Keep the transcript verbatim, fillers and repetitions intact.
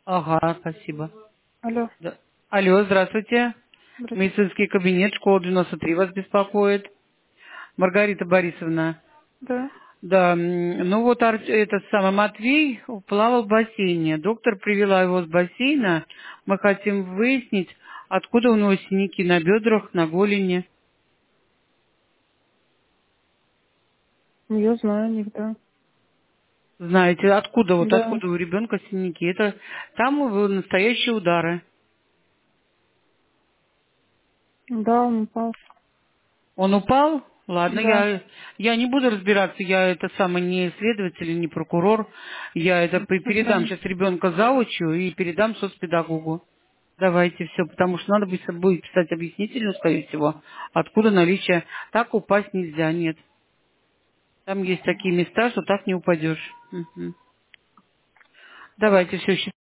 Ага, спасибо. Алло, Да. Алло, здравствуйте. здравствуйте. Медицинский кабинет, школа девяносто три вас беспокоит. Маргарита Борисовна. Да. Да, м, ну вот Ар- этот самый Матвей плавал в бассейне. Доктор привела его с бассейна. Мы хотим выяснить, откуда у него синяки на бедрах, на голени. Ну, я знаю, никогда. Знаете, откуда, вот Да. откуда у ребенка синяки? Это там его настоящие удары. Да, он упал. Он упал? Ладно, Да. я, я не буду разбираться, я это самый не следователь и не прокурор. Я это пе- передам Хорошо. сейчас ребенка заучу и передам соцпедагогу. Давайте все, потому что надо будет будет писать объяснительную, скорее всего, откуда наличие. Так упасть нельзя, нет. Там есть такие места, что так не упадешь. Мгм. Давайте все,